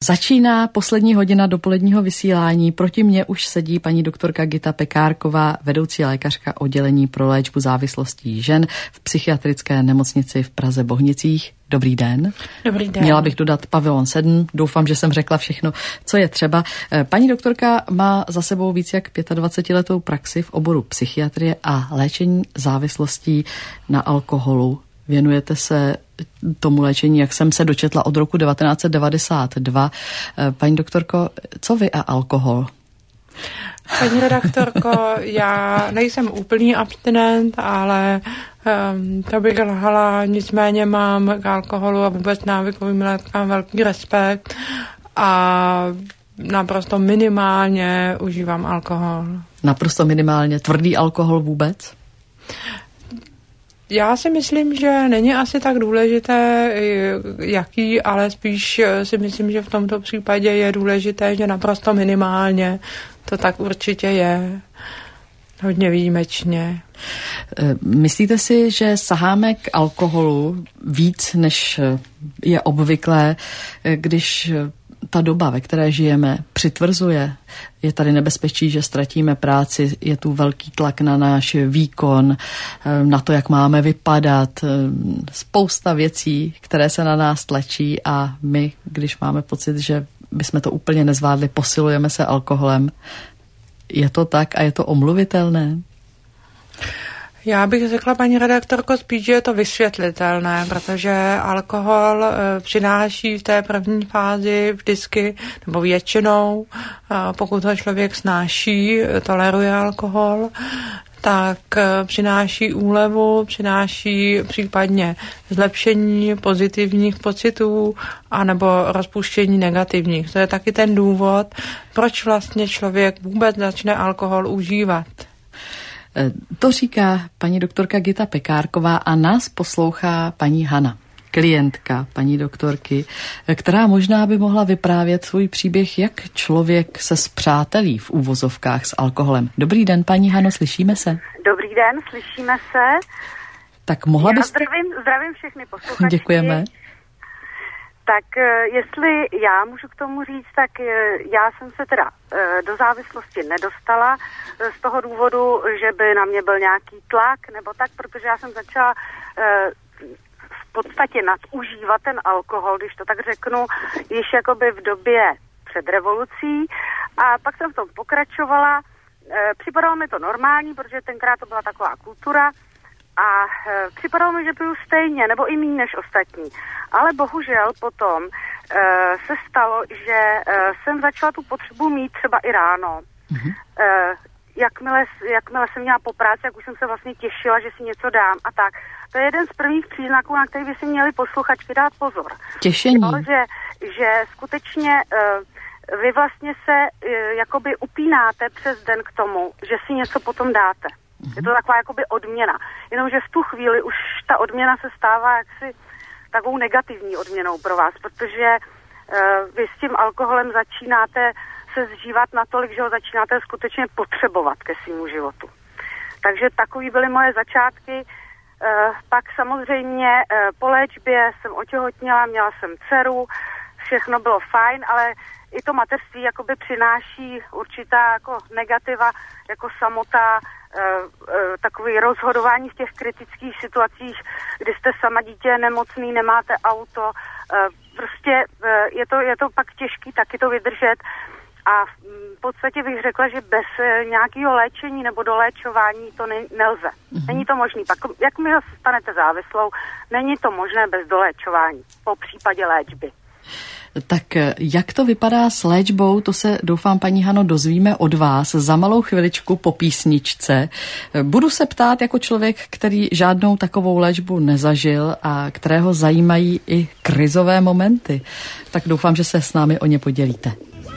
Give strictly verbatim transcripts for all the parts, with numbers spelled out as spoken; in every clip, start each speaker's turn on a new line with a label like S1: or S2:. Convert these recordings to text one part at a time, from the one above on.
S1: Začíná poslední hodina dopoledního vysílání. Proti mně už sedí paní doktorka Gita Pekárková, vedoucí lékařka oddělení pro léčbu závislostí žen v psychiatrické nemocnici v Praze Bohnicích. Dobrý den.
S2: Dobrý den.
S1: Měla bych dodat pavilon sedm. Doufám, že jsem řekla všechno, co je třeba. Paní doktorka má za sebou víc jak dvacetiletou praxi v oboru psychiatrie a léčení závislostí na alkoholu. Věnujete se tomu léčení, jak jsem se dočetla, od roku devatenáct set devadesát dva. Paní doktorko, co vy a alkohol?
S2: Paní redaktorko, já nejsem úplný abstinent, ale um, to bych lhala, nicméně mám k alkoholu a vůbec návykovým látkám velký respekt a naprosto minimálně užívám alkohol.
S1: Naprosto minimálně. Tvrdý alkohol vůbec?
S2: Já si myslím, že není asi tak důležité, jaký, ale spíš si myslím, že v tomto případě je důležité, že naprosto minimálně to tak určitě je. Hodně výjimečně.
S1: Myslíte si, že saháme k alkoholu víc, než je obvyklé, když ta doba, ve které žijeme, přitvrzuje? Je tady nebezpečí, že ztratíme práci, je tu velký tlak na náš výkon, na to, jak máme vypadat, spousta věcí, které se na nás tlačí a my, když máme pocit, že bychom to úplně nezvládli, posilujeme se alkoholem. Je to tak a je to omluvitelné?
S2: Já bych řekla, paní redaktorko, spíš, že je to vysvětlitelné, protože alkohol e, přináší v té první fázi vždycky, nebo většinou, e, pokud ho člověk snáší, toleruje alkohol, tak e, přináší úlevu, přináší případně zlepšení pozitivních pocitů anebo rozpuštění negativních. To je taky ten důvod, proč vlastně člověk vůbec začne alkohol užívat.
S1: To říká paní doktorka Gita Pekárková a nás poslouchá paní Hana, klientka paní doktorky, která možná by mohla vyprávět svůj příběh, jak člověk se spřátelí v úvozovkách s alkoholem. Dobrý den, paní Hano, slyšíme se?
S3: Dobrý den, slyšíme se.
S1: Tak mohla
S3: Já
S1: byste...
S3: zdravím, zdravím všechny posluchačky.
S1: Děkujeme.
S3: Tak jestli já můžu k tomu říct, tak já jsem se teda do závislosti nedostala z toho důvodu, že by na mě byl nějaký tlak nebo tak, protože já jsem začala v podstatě nadužívat ten alkohol, když to tak řeknu, již jakoby v době před revolucí a pak jsem v tom pokračovala. Připadalo mi to normální, protože tenkrát to byla taková kultura, a e, připadalo mi, že piju stejně, nebo i méně než ostatní. Ale bohužel potom e, se stalo, že e, jsem začala tu potřebu mít třeba i ráno. Mm-hmm. E, jakmile, jakmile jsem měla po práci, jak už jsem se vlastně těšila, že si něco dám a tak. To je jeden z prvních příznaků, na který by si měli posluchačky dát pozor.
S1: Těšení.
S3: Jo, že, že skutečně e, vy vlastně se e, jakoby upínáte přes den k tomu, že si něco potom dáte. Je to taková jakoby odměna. Jenomže v tu chvíli už ta odměna se stává jaksi takovou negativní odměnou pro vás, protože uh, vy s tím alkoholem začínáte se zžívat natolik, že ho začínáte skutečně potřebovat ke svému životu. Takže takový byly moje začátky. Uh, pak samozřejmě uh, po léčbě jsem otěhotněla, měla jsem dceru, všechno bylo fajn, ale i to mateřství jakoby přináší určitá jako negativa, jako samota, takový rozhodování v těch kritických situacích, kdy jste sama dítě nemocný, nemáte auto, prostě je to, je to pak těžký taky to vydržet a v podstatě bych řekla, že bez nějakého léčení nebo doléčování to ne, nelze. Mm-hmm. Není to možné. Pak jakmile se stanete závislou, není to možné bez doléčování, po případě léčby.
S1: Tak jak to vypadá s léčbou, to se doufám, paní Hano, dozvíme od vás za malou chviličku po písničce. Budu se ptát jako člověk, který žádnou takovou léčbu nezažil a kterého zajímají i krizové momenty. Tak doufám, že se s námi o ně podělíte.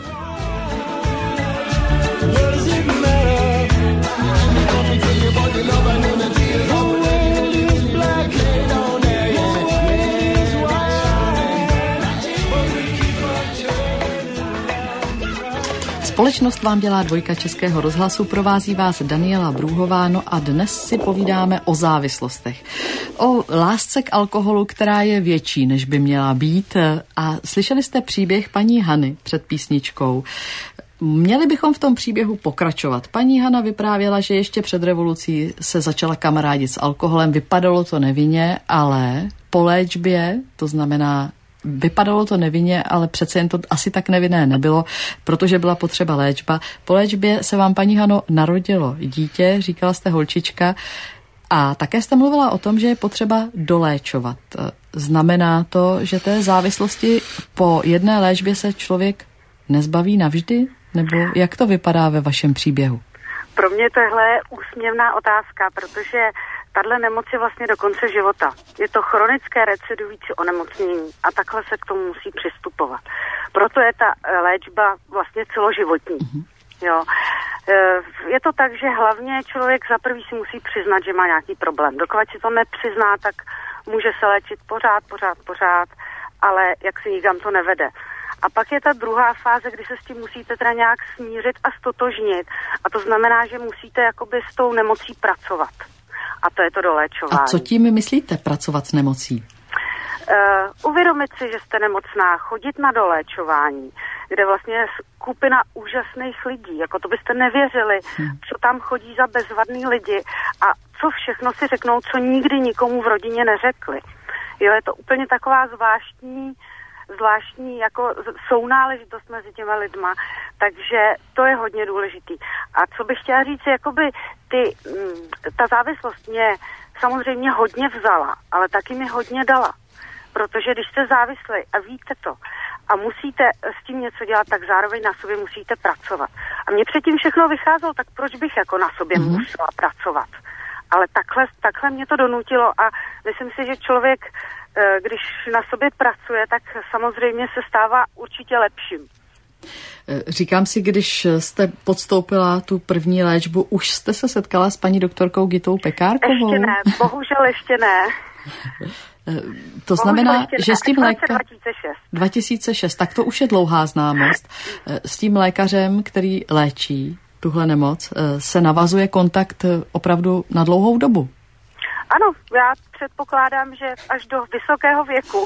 S1: Společnost vám dělá dvojka Českého rozhlasu, provází vás Daniela Brůhová, no a dnes si povídáme o závislostech. o lásce k alkoholu, která je větší, než by měla být. A slyšeli jste příběh paní Hany před písničkou. Měli bychom v tom příběhu pokračovat. Paní Hana vyprávěla, že ještě před revolucí se začala kamarádit s alkoholem, vypadalo to nevinně, ale po léčbě, to znamená, vypadalo to nevinně, ale přece jen to asi tak nevinné nebylo, protože byla potřeba léčba. Po léčbě se vám, paní Hano, narodilo dítě, říkala jste holčička, a také jste mluvila o tom, že je potřeba doléčovat. Znamená to, že té závislosti po jedné léčbě se člověk nezbaví navždy? Nebo jak to vypadá ve vašem příběhu?
S3: Pro mě tohle je úsměvná otázka, protože tahle nemoc je vlastně do konce života. Je to chronické recidivující onemocnění a takhle se k tomu musí přistupovat. Proto je ta léčba vlastně celoživotní. Mm-hmm. Jo. Je to tak, že hlavně člověk za prvý si musí přiznat, že má nějaký problém. Dokud si to nepřizná, tak může se léčit pořád, pořád, pořád, ale jak si nikam to nevede. A pak je ta druhá fáze, kdy se s tím musíte teda nějak smířit a stotožnit. A to znamená, že musíte jakoby s tou nemocí pracovat. A to je to doléčování.
S1: A co tím myslíte, pracovat s nemocí?
S3: Uh, uvědomit si, že jste nemocná, chodit na doléčování, kde vlastně je skupina úžasných lidí, jako to byste nevěřili, hmm. co tam chodí za bezvadný lidi a co všechno si řeknou, co nikdy nikomu v rodině neřekli. Jo, je to úplně taková zvláštní zvláštní jako sounáležitost mezi těma lidma, takže to je hodně důležitý. A co bych chtěla říct, jakoby ty, ta závislost mě samozřejmě hodně vzala, ale taky mi hodně dala. Protože když jste závislí a víte to a musíte s tím něco dělat, tak zároveň na sobě musíte pracovat. A mě předtím všechno vycházelo, tak proč bych jako na sobě mm-hmm. musela pracovat? Ale takhle, takhle mě to donutilo a myslím si, že člověk, když na sobě pracuje, tak samozřejmě se stává určitě lepším.
S1: Říkám si, když jste podstoupila tu první léčbu, už jste se setkala s paní doktorkou Gitou Pekárkovou?
S3: Ještě ne, bohužel ještě ne.
S1: To znamená, že s tím lékařem...
S3: dva tisíce šest.
S1: dva tisíce šest, tak to už je dlouhá známost. S tím lékařem, který léčí tuhle nemoc, se navazuje kontakt opravdu na dlouhou dobu.
S3: Ano, já předpokládám, že až do vysokého věku.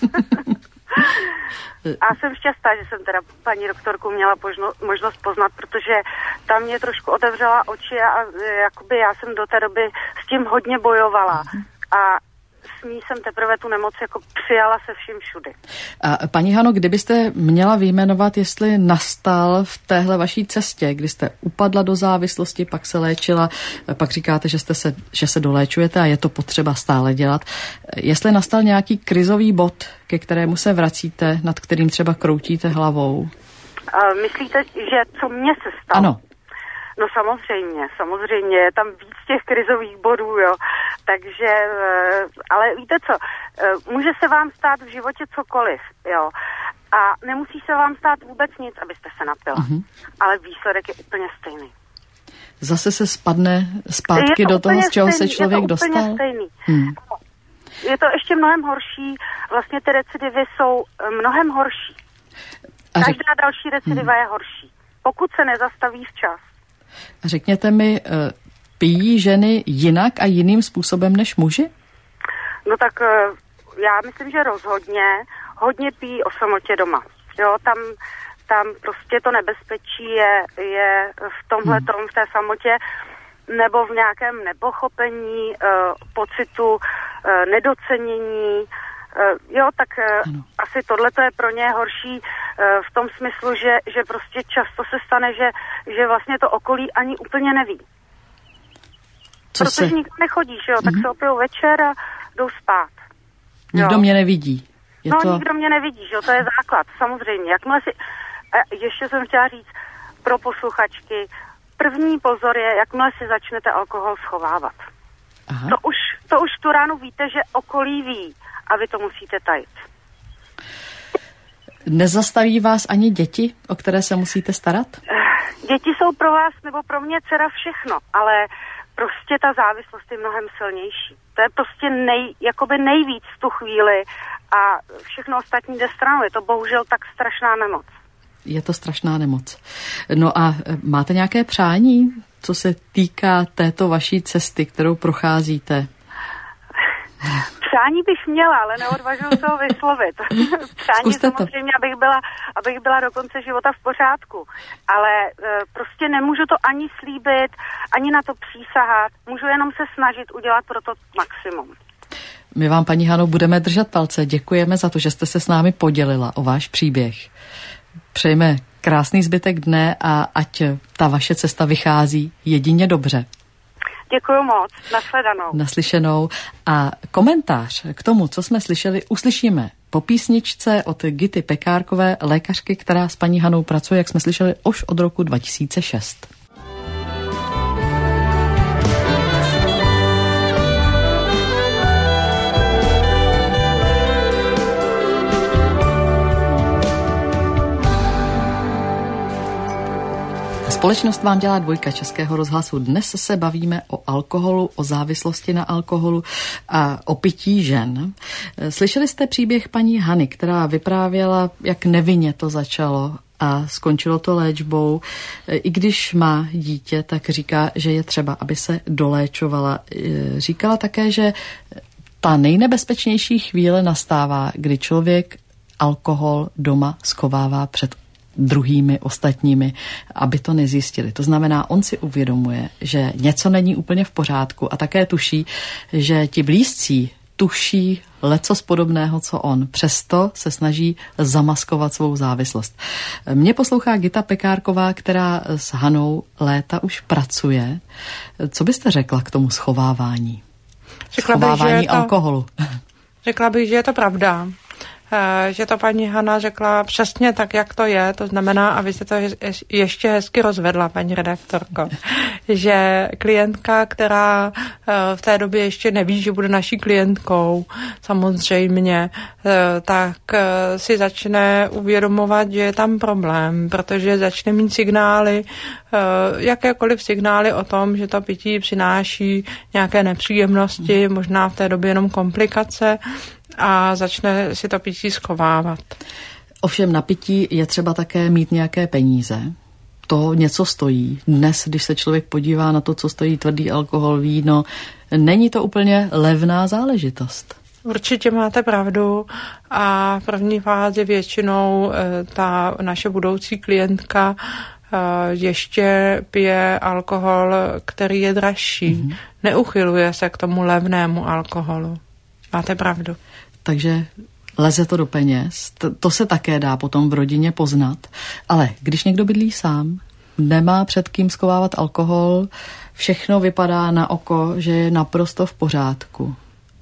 S3: A jsem šťastná, že jsem teda paní doktorku měla požno, možnost poznat, protože tam mě trošku otevřela oči a jakoby já jsem do té doby s tím hodně bojovala. A s ní jsem teprve tu nemoc jako přijala se vším všudy.
S1: A paní Hano, kdybyste měla vyjmenovat, jestli nastal v téhle vaší cestě, kdy jste upadla do závislosti, pak se léčila, pak říkáte, že, jste se, že se doléčujete a je to potřeba stále dělat. Jestli nastal nějaký krizový bod, ke kterému se vracíte, nad kterým třeba kroutíte hlavou?
S3: A myslíte, že co mně se stalo?
S1: Ano.
S3: No samozřejmě, samozřejmě, je tam víc těch krizových bodů, jo, takže, ale víte co, může se vám stát v životě cokoliv, jo, a nemusí se vám stát vůbec nic, abyste se napila, mm-hmm. ale výsledek je úplně stejný.
S1: Zase se spadne zpátky do toho, z čeho stejný, se člověk dostal? Je to
S3: úplně stejný. Hmm. Je to ještě mnohem horší, vlastně ty recidivy jsou mnohem horší. Každá řek... další recidiva hmm. je horší, pokud se nezastaví včas.
S1: Řekněte mi, pijí ženy jinak a jiným způsobem než muži?
S3: No tak já myslím, že rozhodně. Hodně pijí o samotě doma. Jo, tam, tam prostě to nebezpečí je, je v tomhletom, hmm. v té samotě, nebo v nějakém nepochopení, pocitu nedocenění. Jo, tak ano. asi tohleto je pro ně horší v tom smyslu, že, že prostě často se stane, že, že vlastně to okolí ani úplně neví. Co Protože se... nikdo nechodíš, jo, mm-hmm. tak se opijou večer a jdou spát.
S1: Nikdo
S3: jo.
S1: mě nevidí. Je
S3: no,
S1: to...
S3: nikdo mě nevidí, jo, to je základ, samozřejmě. Jakmile si... A ještě jsem chtěla říct pro posluchačky, první pozor je, jakmile si začnete alkohol schovávat. Aha. To už, to už tu ránu víte, že okolí ví a vy to musíte tajit.
S1: Nezastaví vás ani děti, o které se musíte starat?
S3: Děti jsou pro vás nebo pro mě dcera všechno, ale prostě ta závislost je mnohem silnější. To je prostě nej, jakoby nejvíc v tu chvíli a všechno ostatní jde stranou. Je to bohužel tak strašná nemoc.
S1: Je to strašná nemoc. No a máte nějaké přání, co se týká této vaší cesty, kterou procházíte?
S3: Přání bych měla, ale neodvažuji se ho vyslovit. Přání
S1: Zkuste
S3: samozřejmě, to. abych byla, abych byla do konce života v pořádku. Ale e, prostě nemůžu to ani slíbit, ani na to přísahat. Můžu jenom se snažit udělat pro to maximum.
S1: My vám, paní Hano, budeme držet palce. Děkujeme za to, že jste se s námi podělila o váš příběh. Přejeme krásný zbytek dne a ať ta vaše cesta vychází jedině dobře.
S3: Děkuju moc. Nasledanou.
S1: Naslyšenou. A komentář k tomu, co jsme slyšeli, uslyšíme po písničce od Gity Pekárkové, lékařky, která s paní Hanou pracuje, jak jsme slyšeli, už od roku dva tisíce šest. Společnost vám dělá dvojka Českého rozhlasu. Dnes se bavíme o alkoholu, o závislosti na alkoholu a o pití žen. Slyšeli jste příběh paní Hany, která vyprávěla, jak nevinně to začalo a skončilo to léčbou. I když má dítě, tak říká, že je třeba, aby se doléčovala. Říkala také, že ta nejnebezpečnější chvíle nastává, kdy člověk alkohol doma schovává před druhými, ostatními, aby to nezjistili. To znamená, on si uvědomuje, že něco není úplně v pořádku a také tuší, že ti blízcí tuší lecos podobného, co on. Přesto se snaží zamaskovat svou závislost. Mě poslouchá Gita Pekárková, která s Hanou léta už pracuje. Co byste řekla k tomu schovávání?
S2: Řekla
S1: Schovávání
S2: bych, že to,
S1: alkoholu.
S2: Řekla bych, že je to pravda. Že to paní Hana řekla přesně tak, jak to je, to znamená, a vy jste to ještě hezky rozvedla, paní redaktorko, že klientka, která v té době ještě neví, že bude naší klientkou, samozřejmě, tak si začne uvědomovat, že je tam problém, protože začne mít signály, jakékoliv signály o tom, že to pití přináší nějaké nepříjemnosti, možná v té době jenom komplikace, a začne si to pití schovávat.
S1: Ovšem na pití je třeba také mít nějaké peníze. To něco stojí. Dnes, když se člověk podívá na to, co stojí tvrdý alkohol, víno, není to úplně levná záležitost.
S2: Určitě máte pravdu a v první fázi většinou ta naše budoucí klientka ještě pije alkohol, který je dražší. Mm-hmm. Neuchyluje se k tomu levnému alkoholu. Máte pravdu.
S1: Takže leze to do peněz. To, to se také dá potom v rodině poznat. Ale když někdo bydlí sám, nemá před kým schovávat alkohol, všechno vypadá na oko, že je naprosto v pořádku.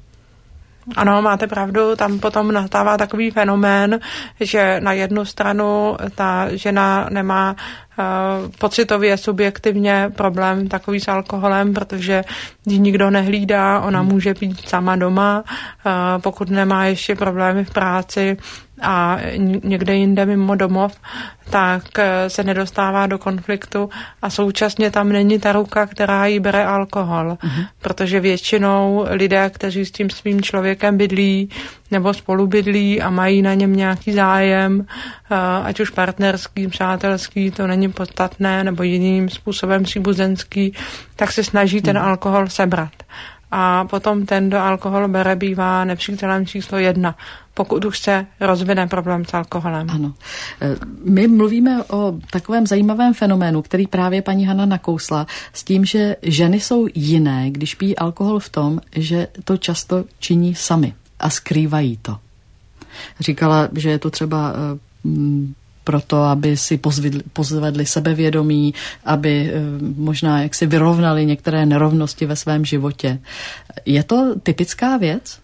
S2: Ano, máte pravdu, tam potom nastává takový fenomén, že na jednu stranu ta žena nemá uh, pocitově, subjektivně problém takový s alkoholem, protože ji nikdo nehlídá, ona může být sama doma, uh, pokud nemá ještě problémy v práci a někde jinde mimo domov, tak se nedostává do konfliktu a současně tam není ta ruka, která jí bere alkohol. Uh-huh. Protože většinou lidé, kteří s tím svým člověkem bydlí nebo spolu bydlí a mají na něm nějaký zájem, ať už partnerský, přátelský, to není podstatné, nebo jiným způsobem příbuzenský, tak se snaží ten alkohol sebrat. A potom ten, kdo alkohol bere, bývá nepřítelem číslo jedna, pokud už se rozvine problém s alkoholem.
S1: Ano. My mluvíme o takovém zajímavém fenoménu, který právě paní Hana nakousla, s tím, že ženy jsou jiné, když pijí alkohol v tom, že to často činí sami a skrývají to. Říkala, že je to třeba mm, proto, aby si pozvedli, pozvedli sebevědomí, aby možná jak si vyrovnali některé nerovnosti ve svém životě. Je to typická věc?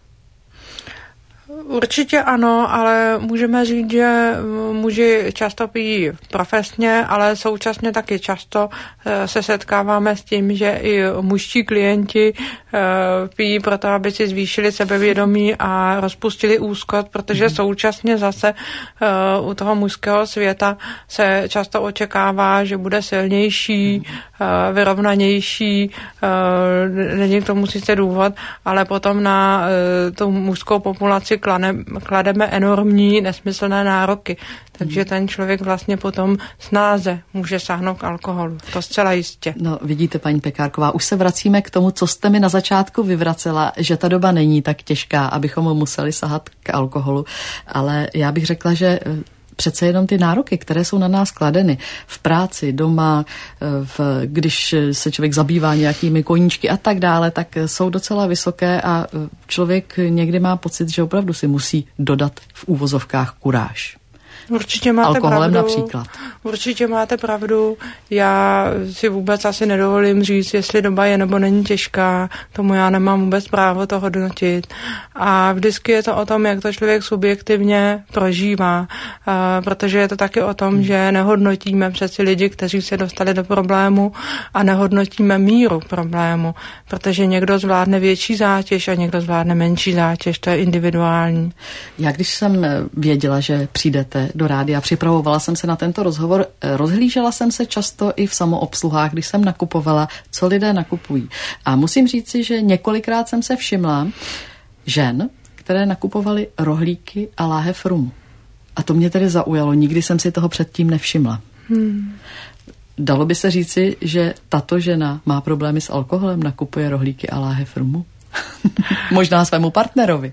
S2: Určitě ano, ale můžeme říct, že muži často pijí profesně, ale současně taky často se setkáváme s tím, že i mužští klienti pijí proto, aby si zvýšili sebevědomí a rozpustili úzkost, protože současně zase u toho mužského světa se často očekává, že bude silnější, vyrovnanější, není k tomu sice důvod, ale potom na tu mužskou populaci klade klane, klademe enormní nesmyslné nároky. Takže ten člověk vlastně potom snáze může sáhnout k alkoholu. To zcela jistě.
S1: No, vidíte, paní Pekárková, už se vracíme k tomu, co jste mi na začátku vyvracela, že ta doba není tak těžká, abychom museli sahat k alkoholu. Ale já bych řekla, že přece jenom ty nároky, které jsou na nás kladeny v práci, doma, v, když se člověk zabývá nějakými koníčky a tak dále, tak jsou docela vysoké a člověk někdy má pocit, že opravdu si musí dodat v úvozovkách kuráž.
S2: Určitě máte
S1: alkoholem
S2: pravdu.
S1: například.
S2: Určitě máte pravdu. Já si vůbec asi nedovolím říct, jestli doba je nebo není těžká. Tomu já nemám vůbec právo to hodnotit. A vždycky je to o tom, jak to člověk subjektivně prožívá. A protože je to taky o tom, že nehodnotíme přeci lidi, kteří se dostali do problému a nehodnotíme míru problému. Protože někdo zvládne větší zátěž a někdo zvládne menší zátěž. To je individuální.
S1: Já když jsem věděla, že přijdete do rádia, připravovala jsem se na tento rozhovor, rozhlížela jsem se často i v samoobsluhách, když jsem nakupovala, co lidé nakupují. A musím říci, že několikrát jsem se všimla žen, které nakupovaly rohlíky a láhev rumu. A to mě tedy zaujalo, nikdy jsem si toho předtím nevšimla. Hmm. Dalo by se říci, že tato žena má problémy s alkoholem, nakupuje rohlíky a láhev rumu? Možná svému partnerovi.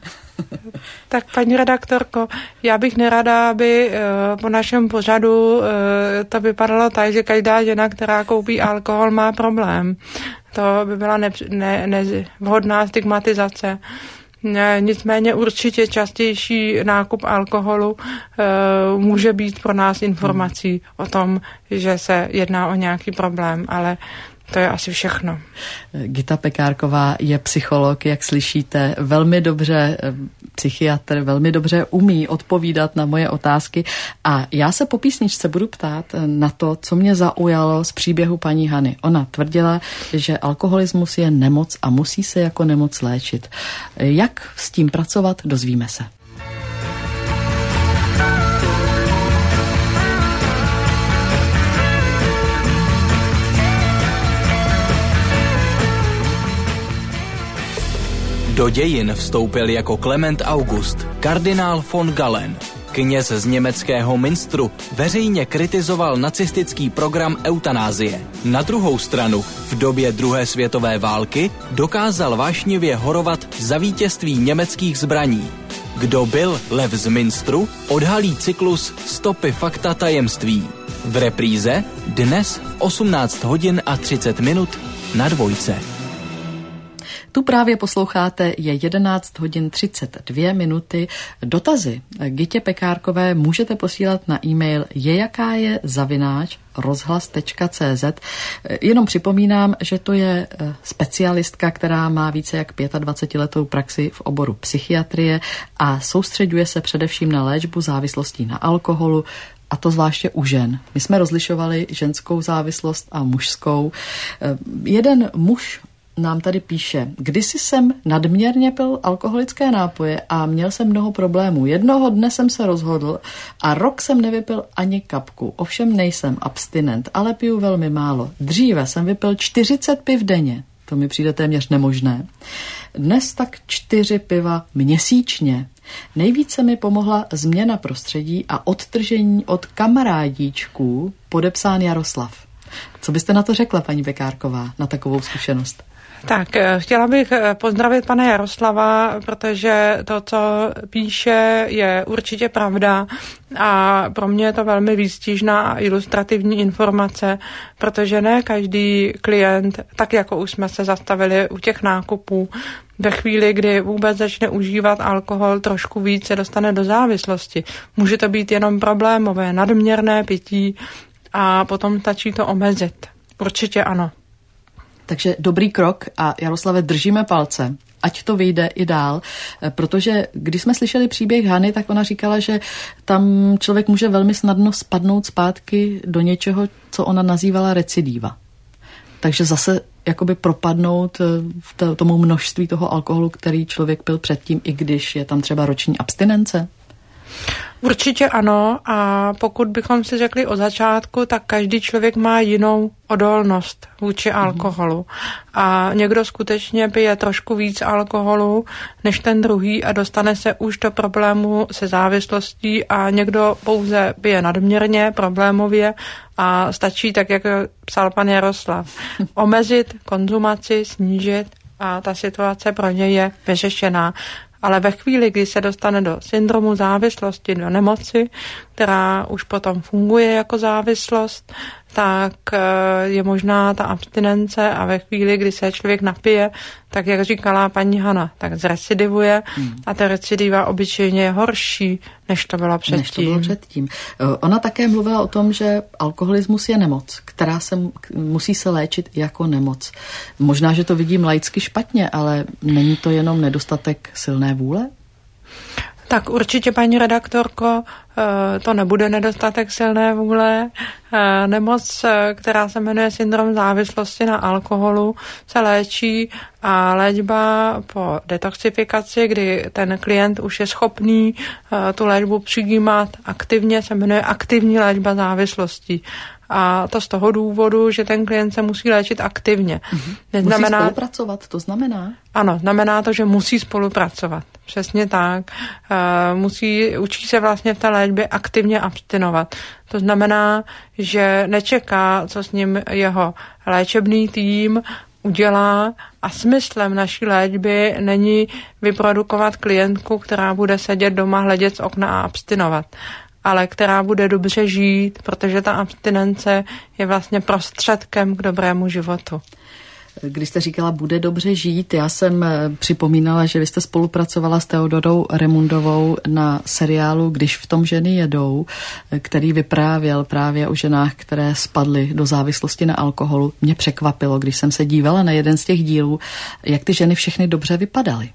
S2: Tak paní redaktorko, já bych nerada, aby uh, po našem pořadu uh, to vypadalo tak, že každá žena, která koupí alkohol, má problém. To by byla nevhodná ne, ne, stigmatizace. Ne, nicméně určitě častější nákup alkoholu uh, může být pro nás informací hmm. o tom, že se jedná o nějaký problém, ale to je asi všechno.
S1: Gita Pekárková je psycholog, jak slyšíte, velmi dobře, psychiatr, velmi dobře umí odpovídat na moje otázky a já se po písničce budu ptát na to, co mě zaujalo z příběhu paní Hany. Ona tvrdila, že alkoholismus je nemoc a musí se jako nemoc léčit. Jak s tím pracovat, dozvíme se.
S4: Do dějin vstoupil jako Klement August, kardinál von Galen. Kněz z německého Münsteru veřejně kritizoval nacistický program eutanázie. Na druhou stranu, v době druhé světové války dokázal vášnivě horovat za vítězství německých zbraní. Kdo byl Lev z Münsteru, odhalí cyklus Stopy fakta tajemství. V repríze dnes v osmnáct hodin a třicet minut na Dvojce.
S1: Tu právě posloucháte, je jedenáct hodin třicet dvě minuty. Dotazy Gitě Pekárkové můžete posílat na e-mail jejakáje zavináč rozhlas tečka cé zet. Jenom připomínám, že to je specialistka, která má více jak dvacetiletou praxi v oboru psychiatrie a soustřeďuje se především na léčbu závislostí na alkoholu, a to zvláště u žen. My jsme rozlišovali ženskou závislost a mužskou. Jeden muž nám tady píše, kdysi jsem nadměrně pil alkoholické nápoje a měl jsem mnoho problémů. Jednoho dne jsem se rozhodl a rok jsem nevypil ani kapku. Ovšem nejsem abstinent, ale piju velmi málo. Dříve jsem vypil čtyřicet piv denně. To mi přijde téměř nemožné. Dnes tak čtyři piva měsíčně. Nejvíce mi pomohla změna prostředí a odtržení od kamarádíčků, podepsán Jaroslav. Co byste na to řekla, paní Pekárková, na takovou zkušenost?
S2: Tak, chtěla bych pozdravit pana Jaroslava, protože to, co píše, je určitě pravda a pro mě je to velmi výstižná a ilustrativní informace, protože ne každý klient, tak jako už jsme se zastavili u těch nákupů, ve chvíli, kdy vůbec začne užívat alkohol trošku víc, se dostane do závislosti. Může to být jenom problémové, nadměrné pití a potom stačí to omezit. Určitě ano.
S1: Takže dobrý krok a Jaroslave, držíme palce, ať to vyjde i dál, protože když jsme slyšeli příběh Hany, tak ona říkala, že tam člověk může velmi snadno spadnout zpátky do něčeho, co ona nazývala recidiva. Takže zase jakoby propadnout v tomu množství toho alkoholu, který člověk pil předtím, i když je tam třeba roční abstinence.
S2: Určitě ano, a pokud bychom si řekli od začátku, tak každý člověk má jinou odolnost vůči alkoholu. A někdo skutečně pije trošku víc alkoholu než ten druhý a dostane se už do problému se závislostí, a někdo pouze pije nadměrně, problémově, a stačí, tak jak psal pan Jaroslav, omezit konzumaci, snížit, a ta situace pro něj je vyřešená. Ale ve chvíli, kdy se dostane do syndromu závislosti, do nemoci, která už potom funguje jako závislost, tak je možná ta abstinence, a ve chvíli, kdy se člověk napije, tak jak říkala paní Hana, tak zrecidivuje hmm. a ta recidiva obyčejně je horší, než to bylo předtím.
S1: Než to bylo předtím. Ona také mluvila o tom, že alkoholismus je nemoc, která se musí se léčit jako nemoc. Možná, že to vidím laicky špatně, ale není to jenom nedostatek silné vůle?
S2: Tak určitě, paní redaktorko, to nebude nedostatek silné vůle. Nemoc, která se jmenuje syndrom závislosti na alkoholu, se léčí, a léčba po detoxifikaci, kdy ten klient už je schopný tu léčbu přijímat aktivně, se jmenuje aktivní léčba závislostí. A to z toho důvodu, že ten klient se musí léčit aktivně.
S1: Mm-hmm. Neznamená... Musí spolupracovat, to znamená?
S2: Ano, znamená to, že musí spolupracovat. Přesně tak. Uh, musí, učí se vlastně v té léčbě aktivně abstinovat. To znamená, že nečeká, co s ním jeho léčebný tým udělá, a smyslem naší léčby není vyprodukovat klientku, která bude sedět doma, hledět z okna a abstinovat, ale která bude dobře žít, protože ta abstinence je vlastně prostředkem k dobrému životu.
S1: Když jste říkala, bude dobře žít, já jsem připomínala, že vy jste spolupracovala s Teodorou Remundovou na seriálu Když v tom ženy jedou, který vyprávěl právě o ženách, které spadly do závislosti na alkoholu. Mě překvapilo, když jsem se dívala na jeden z těch dílů, jak ty ženy všechny dobře vypadaly.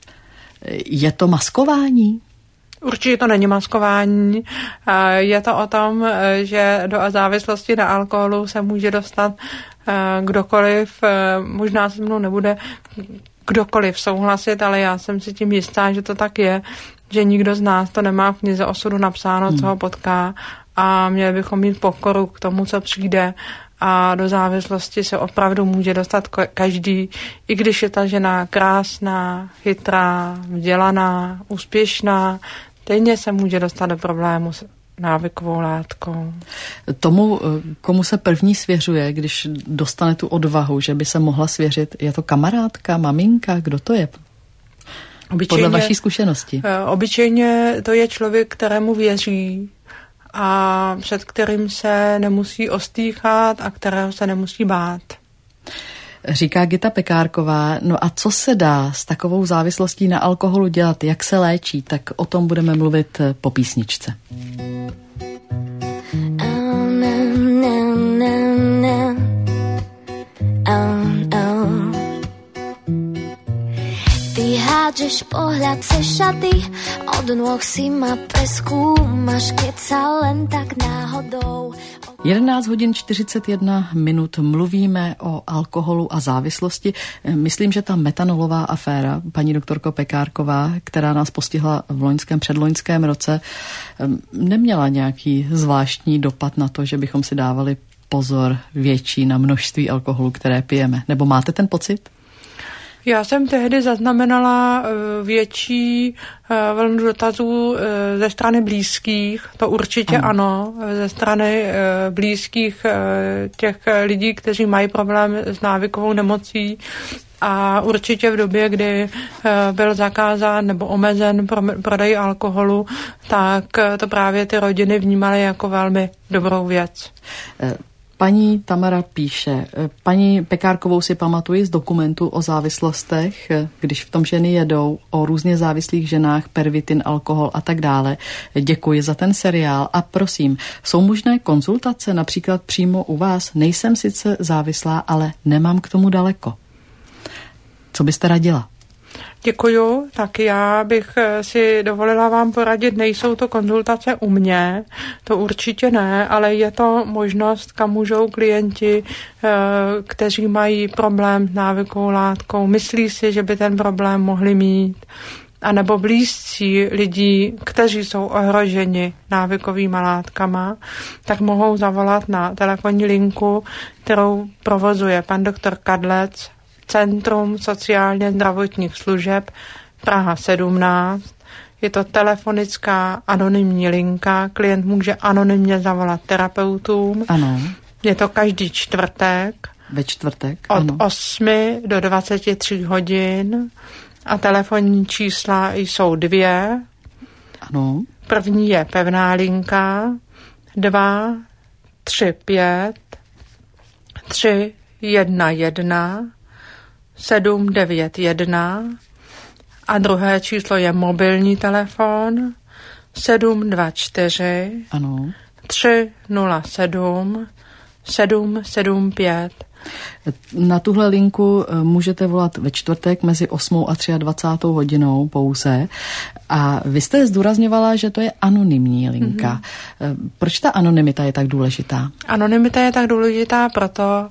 S1: Je to maskování?
S2: Určitě to není maskování. Je to o tom, že do závislosti na alkoholu se může dostat kdokoliv. Možná se mnou nebude kdokoliv souhlasit, ale já jsem si tím jistá, že to tak je, že nikdo z nás to nemá v knize osudu napsáno, hmm. co ho potká, a měli bychom mít pokoru k tomu, co přijde, a do závislosti se opravdu může dostat každý, i když je ta žena krásná, chytrá, vzdělaná, úspěšná, stejně se může dostat do problému s návykovou látkou.
S1: Tomu, komu se první svěřuje, když dostane tu odvahu, že by se mohla svěřit, je to kamarádka, maminka, kdo to je? Podle vaší zkušenosti.
S2: Obyčejně to je člověk, kterému věří a před kterým se nemusí ostýchat a kterého se nemusí bát.
S1: Říká Gita Pekárková. No a co se dá s takovou závislostí na alkoholu dělat, jak se léčí, tak o tom budeme mluvit po písničce.
S5: Ty hádžeš pohľad cez šaty, od nôh si ma preskúmaš, keď sa len tak náhodou.
S1: jedenáct hodin čtyřicet jedna minut mluvíme o alkoholu a závislosti. Myslím, že ta metanolová aféra, paní doktorko Pekárková, která nás postihla v loňském, předloňském roce, neměla nějaký zvláštní dopad na to, že bychom si dávali pozor větší na množství alkoholu, které pijeme. Nebo máte ten pocit?
S2: Já jsem tehdy zaznamenala větší vlnu dotazů ze strany blízkých, to určitě ano, ano ze strany blízkých těch lidí, kteří mají problém s návykovou nemocí, a určitě v době, kdy byl zakázán nebo omezen prodej alkoholu, tak to právě ty rodiny vnímaly jako velmi dobrou věc.
S1: Paní Tamara píše, paní Pekárkovou si pamatuji z dokumentu o závislostech, když v tom ženy jedou, o různě závislých ženách, pervitin, alkohol a tak dále. Děkuji za ten seriál a prosím, jsou možné konzultace například přímo u vás? Nejsem sice závislá, ale nemám k tomu daleko. Co byste radila?
S2: Děkuju, tak já bych si dovolila vám poradit, nejsou to konzultace u mě, to určitě ne, ale je to možnost, kam můžou klienti, kteří mají problém s návykovou látkou, myslí si, že by ten problém mohli mít, anebo blízcí lidí, kteří jsou ohroženi návykovými látkama, tak mohou zavolat na telefonní linku, kterou provozuje pan doktor Kadlec, Centrum sociálně zdravotních služeb Praha sedmnáct. Je to telefonická anonymní linka, klient může anonymně zavolat terapeutům.
S1: Ano.
S2: Je to každý čtvrtek.
S1: Ve čtvrtek,
S2: Od
S1: ano.
S2: osmi do dvaceti tří hodin a telefonní čísla jsou dvě.
S1: Ano.
S2: První je pevná linka dva, tři, pět, tři, jedna, jedna, sedm, devět, jedna a druhé číslo je mobilní telefon sedm dva čtyři,
S1: Ano.
S2: tři nula sedm, sedm sedm pět.
S1: Na tuhle linku můžete volat ve čtvrtek mezi osmou a dvacátou třetí hodinou pouze. A vy jste zdůrazňovala, že to je anonymní linka. Mm-hmm. Proč ta anonymita je tak důležitá?
S2: Anonymita je tak důležitá proto,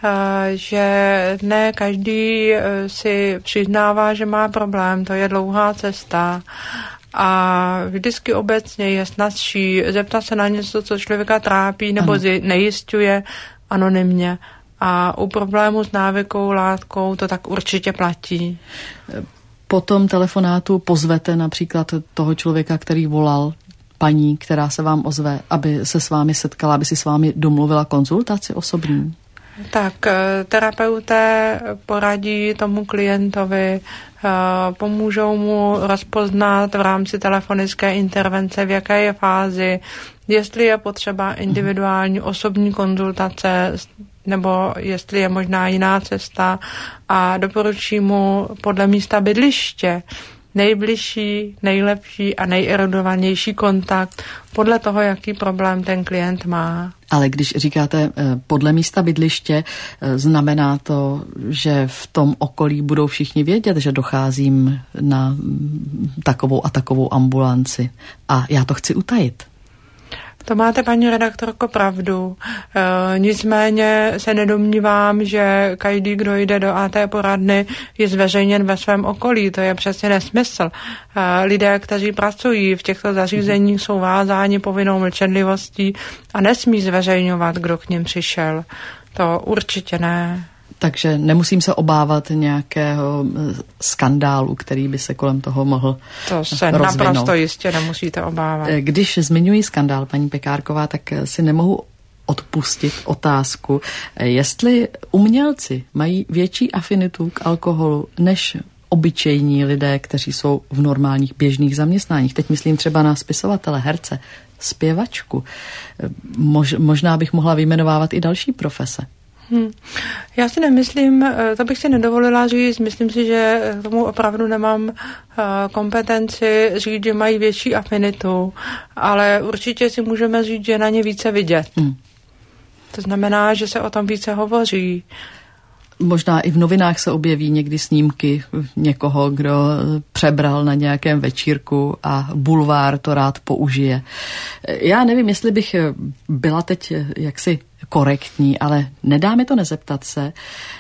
S2: že ne každý si přiznává, že má problém. To je dlouhá cesta. A vždycky obecně je snazší zeptat se na něco, co člověka trápí nebo nejisťuje anonymně. A u problému s návykou látkou to tak určitě platí.
S1: Po tom telefonátu pozvete například toho člověka, který volal, paní, která se vám ozve, aby se s vámi setkala, aby si s vámi domluvila konzultaci osobní?
S2: Tak terapeuté poradí tomu klientovi, pomůžou mu rozpoznat v rámci telefonické intervence, v jaké je fázi, jestli je potřeba individuální osobní konzultace, nebo jestli je možná jiná cesta a doporučí mu podle místa bydliště nejbližší, nejlepší a nejerudovanější kontakt podle toho, jaký problém ten klient má.
S1: Ale když říkáte podle místa bydliště, znamená to, že v tom okolí budou všichni vědět, že docházím na takovou a takovou ambulanci a já to chci utajit.
S2: To máte, paní redaktorko, pravdu. E, nicméně se nedomnívám, že každý, kdo jde do á té poradny, je zveřejněn ve svém okolí. To je přesně nesmysl. E, lidé, kteří pracují v těchto zařízeních, jsou vázáni povinnou mlčenlivostí a nesmí zveřejňovat, kdo k nim přišel. To určitě ne.
S1: Takže nemusím se obávat nějakého skandálu, který by se kolem toho mohl
S2: To se
S1: rozvinout.
S2: Naprosto jistě nemusíte obávat.
S1: Když zmiňuji skandál, paní Pekárková, tak si nemohu odpustit otázku, jestli umělci mají větší afinitu k alkoholu než obyčejní lidé, kteří jsou v normálních běžných zaměstnáních. Teď myslím třeba na spisovatele, herce, zpěvačku. Mož, možná bych mohla vyjmenovávat i další profese.
S2: Hmm. Já si nemyslím, to bych si nedovolila říct, myslím si, že tomu opravdu nemám kompetenci říct, že mají větší afinitu, ale určitě si můžeme říct, že na ně více vidět. Hmm. To znamená, že se o tom více hovoří.
S1: Možná i v novinách se objeví někdy snímky někoho, kdo přebral na nějakém večírku a bulvár to rád použije. Já nevím, jestli bych byla teď jaksi korektní, ale nedá mi to nezeptat se.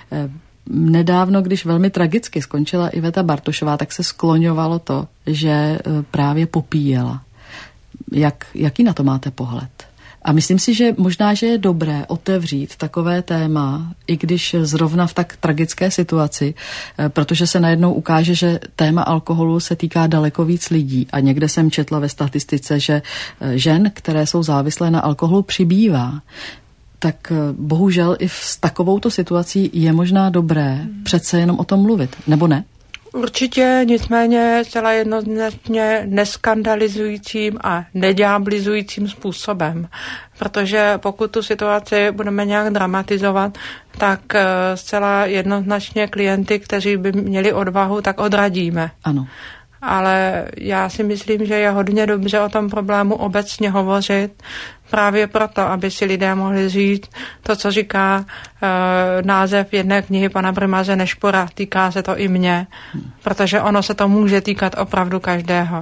S1: Nedávno, když velmi tragicky skončila Iveta Bartošová, tak se skloňovalo to, že právě popíjela. Jak, jaký na to máte pohled? A myslím si, že možná, že je dobré otevřít takové téma, i když zrovna v tak tragické situaci, protože se najednou ukáže, že téma alkoholu se týká daleko víc lidí. A někde jsem četla ve statistice, že žen, které jsou závislé na alkoholu, přibývá. Tak bohužel i s takovouto situací je možná dobré přece jenom o tom mluvit, nebo ne?
S2: Určitě, nicméně zcela jednoznačně neskandalizujícím a neďáblizujícím způsobem. Protože pokud tu situaci budeme nějak dramatizovat, tak zcela jednoznačně klienty, kteří by měli odvahu, tak odradíme.
S1: Ano.
S2: Ale já si myslím, že je hodně dobře o tom problému obecně hovořit, právě proto, aby si lidé mohli říct to, co říká e, název jedné knihy pana primáře Nešpora, týká se to i mě, hmm. protože ono se to může týkat opravdu každého.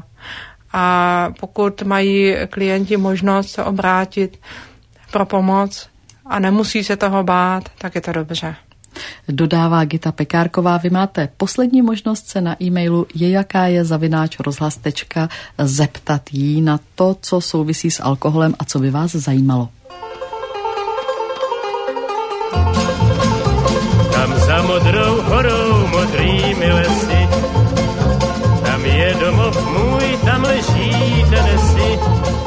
S2: A pokud mají klienti možnost se obrátit pro pomoc a nemusí se toho bát, tak je to dobře.
S1: Dodává Gita Pekárková, vy máte poslední možnost se na e-mailu je jaká je zavináč rozhlas tečka zeptat jí na to, co souvisí s alkoholem a co by vás zajímalo.
S6: Tam za modrou horou, modrými lesy, tam je domov můj, tam leží denesy,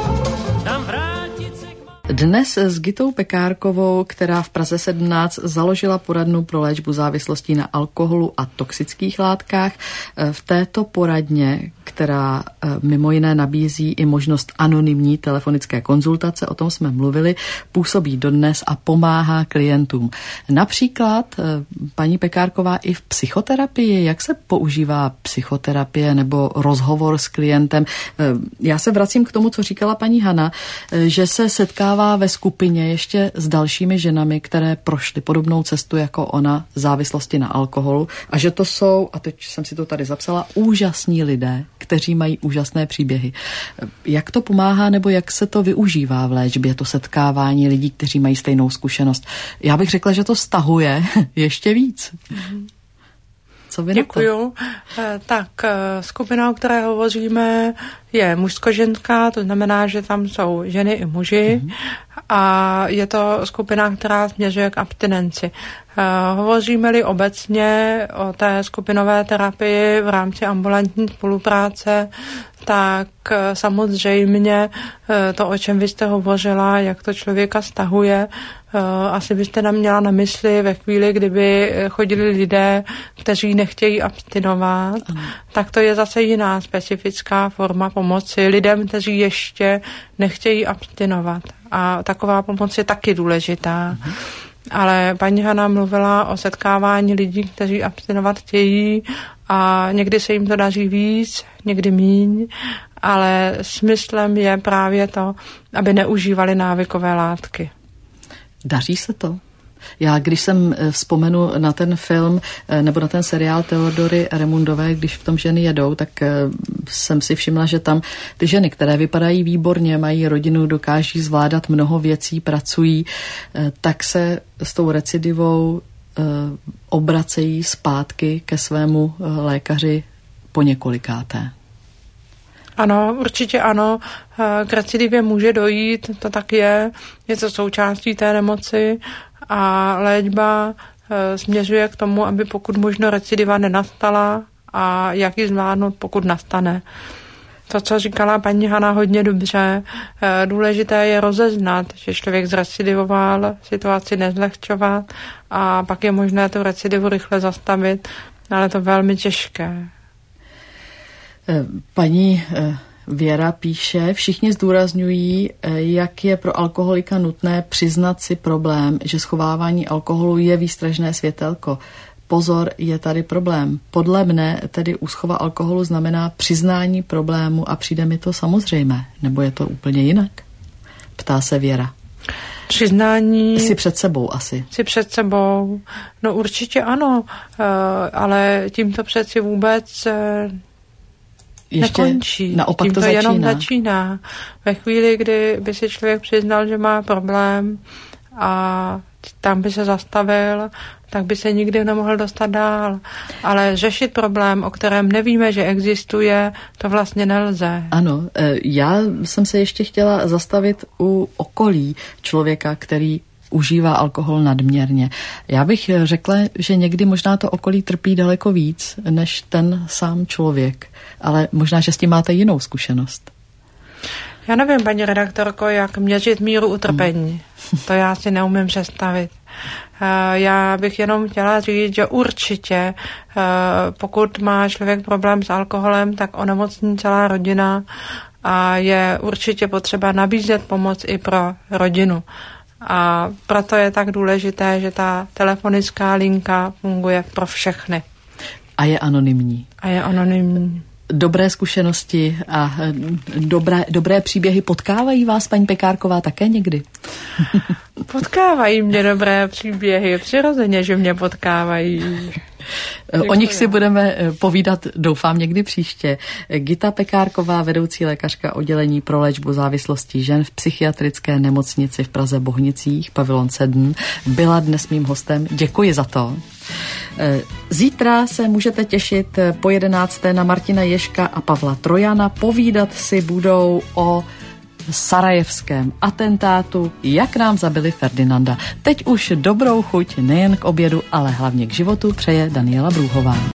S6: tam vrátit se k...
S1: Dnes s Gitou Pekárkovou, která v Praze sedmnáct založila poradnu pro léčbu závislostí na alkoholu a toxických látkách. V této poradně, která mimo jiné nabízí i možnost anonymní telefonické konzultace, o tom jsme mluvili, působí dodnes a pomáhá klientům. Například paní Pekárková i v psychoterapii. Jak se používá psychoterapie nebo rozhovor s klientem? Já se vracím k tomu, co říkala paní Hana, že se setkává ve skupině ještě s dalšími ženami, které prošly podobnou cestu jako ona, závislosti na alkoholu, a že to jsou, a teď jsem si to tady zapsala, úžasní lidé, kteří mají úžasné příběhy. Jak to pomáhá, nebo jak se to využívá v léčbě, to setkávání lidí, kteří mají stejnou zkušenost? Já bych řekla, že to stahuje ještě víc. Mm-hmm. Co vy na to?
S2: Děkuju. Tak skupina, o které hovoříme, je mužsko-ženská, to znamená, že tam jsou ženy i muži, mm-hmm. a je to skupina, která směřuje k abstinenci. Hovoříme-li obecně o té skupinové terapii v rámci ambulantní spolupráce, tak samozřejmě to, o čem vy jste hovořila, jak to člověka stahuje, asi byste nám měla na mysli ve chvíli, kdyby chodili lidé, kteří nechtějí abstinovat, ano. Tak to je zase jiná specifická forma pomoci lidem, kteří ještě nechtějí abstinovat. A taková pomoc je taky důležitá. Mhm. Ale paní Hana mluvila o setkávání lidí, kteří abstinovat chtějí a někdy se jim to daří víc, někdy míň, ale smyslem je právě to, aby neužívali návykové látky. Daří se to? Já, když jsem vzpomenu na ten film nebo na ten seriál Teodory Remundové, když v tom ženy jedou, tak jsem si všimla, že tam ty ženy, které vypadají výborně, mají rodinu, dokáží zvládat mnoho věcí, pracují, tak se s tou recidivou obracejí zpátky ke svému lékaři po několikáté. Ano, určitě ano. K recidivě může dojít, to tak je. Je to součástí té nemoci a léčba směřuje k tomu, aby pokud možno recidiva nenastala a jak ji zvládnout, pokud nastane. To, co říkala paní Hana hodně dobře, důležité je rozeznat, že člověk zrecidivoval, situaci nezlehčovat a pak je možné tu recidivu rychle zastavit, ale to je velmi těžké. Paní Věra píše, všichni zdůrazňují, jak je pro alkoholika nutné přiznat si problém, že schovávání alkoholu je výstražné světelko. Pozor, je tady problém. Podle mne tedy úschova alkoholu znamená přiznání problému a přijde mi to samozřejmé. Nebo je to úplně jinak? Ptá se Věra. Přiznání... Jsi před sebou asi. Jsi před sebou. No určitě ano, ale tím to přeci vůbec... Ještě nekončí. Naopak tím to, to začíná. Jenom začíná. Ve chvíli, kdy by si člověk přiznal, že má problém a tam by se zastavil, tak by se nikdy nemohl dostat dál. Ale řešit problém, o kterém nevíme, že existuje, to vlastně nelze. Ano, já jsem se ještě chtěla zastavit u okolí člověka, který užívá alkohol nadměrně. Já bych řekla, že někdy možná to okolí trpí daleko víc, než ten sám člověk. Ale možná, že s tím máte jinou zkušenost. Já nevím, paní redaktorko, jak měřit míru utrpení. Hmm. To já si neumím představit. Já bych jenom chtěla říct, že určitě, pokud má člověk problém s alkoholem, tak onemocní celá rodina a je určitě potřeba nabízet pomoc i pro rodinu. A proto je tak důležité, že ta telefonická linka funguje pro všechny. A je anonymní. A je anonymní. Dobré zkušenosti a dobré, dobré příběhy potkávají vás, paní Pekárková, také někdy? Potkávají mě dobré příběhy, přirozeně, že mě potkávají.
S1: Děkuji. O nich si budeme povídat, doufám, někdy příště. Gita Pekárková, vedoucí lékařka oddělení pro léčbu závislostí žen v psychiatrické nemocnici v Praze Bohnicích, pavilon sedm, byla dnes mým hostem. Děkuji za to. Zítra se můžete těšit po jedenácté na Martina Ježka a Pavla Trojana. Povídat si budou o sarajevském atentátu, jak nám zabili Ferdinanda. Teď už dobrou chuť nejen k obědu, ale hlavně k životu přeje Daniela Brůhová.